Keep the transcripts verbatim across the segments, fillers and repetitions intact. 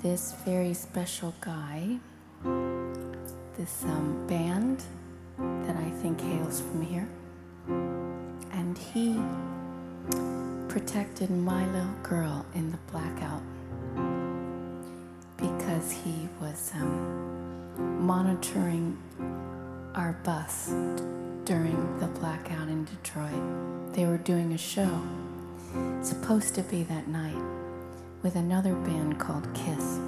this very special guy, this um, band that I think hails from here. And he protected my little girl in the blackout because he was um, monitoring our bus during the blackout in Detroit. They were doing a show, supposed to be that night, with another band called Kiss.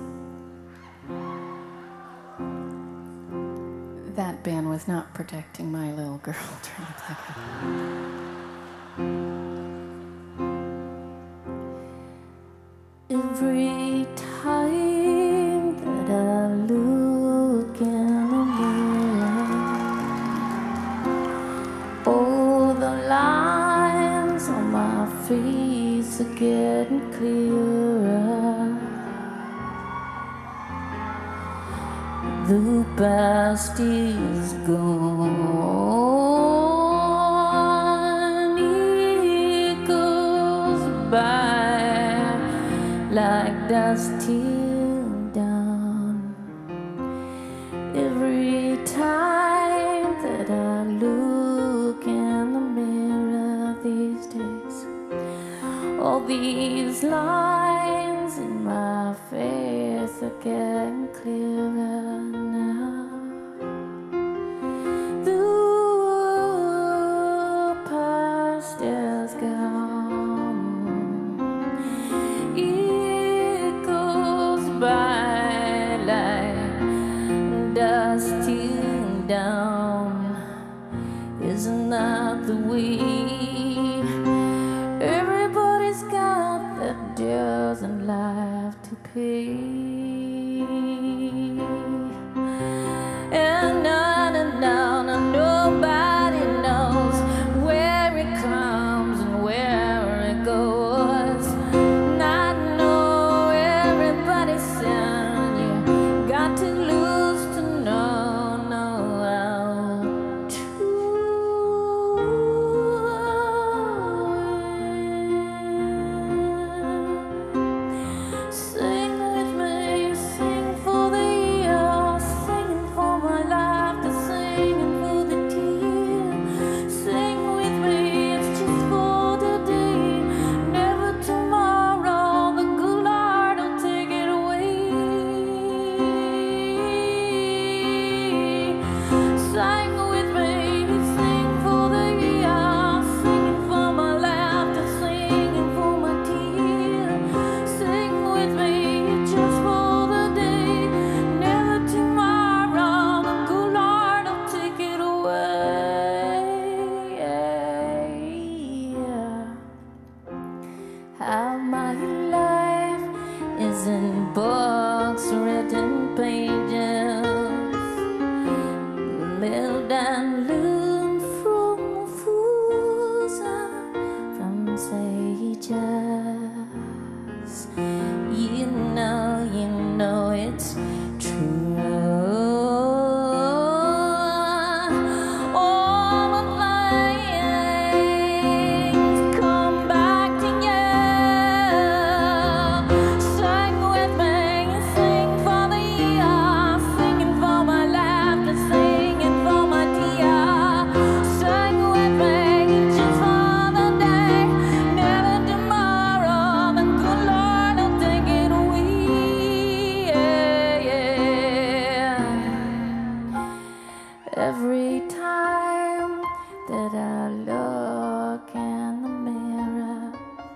That band was not protecting my little girl during the blackout. Every time that I look in the mirror, oh, the lines on my face are getting clearer. The past is gone, it goes by like dust till dawn. Every time that I look in the mirror these days, all these lines in my face are getting clearer now. The past is gone. It goes by like dust till dawn. Isn't that the way everybody's got their dues and life to pay? And on and on, and nobody knows where it comes and where it goes. Not know everybody's sin. You got to lose to know, know how to win. Sing with me, sing for the years, singing for my laughter, singing for the tears. Sing with me, it's just for today, never tomorrow. The good Lord will take it away. Sing with me, sing for the years, singing for my laughter, singing for my tears. Sing with me, just for the day, never tomorrow. The good Lord will take it away. How my life is in books, written pages, lived and learned from fools and from sages. You know, you know it's true. All of things come back to you. Sing with me, sing for the year, singing for my laughter, singing for my tears. Sing with me, just for the day, never tomorrow. The good Lord will take it away. Every time that I look in the mirror,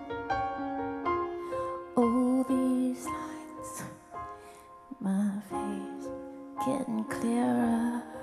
oh, these lines, my face getting clearer.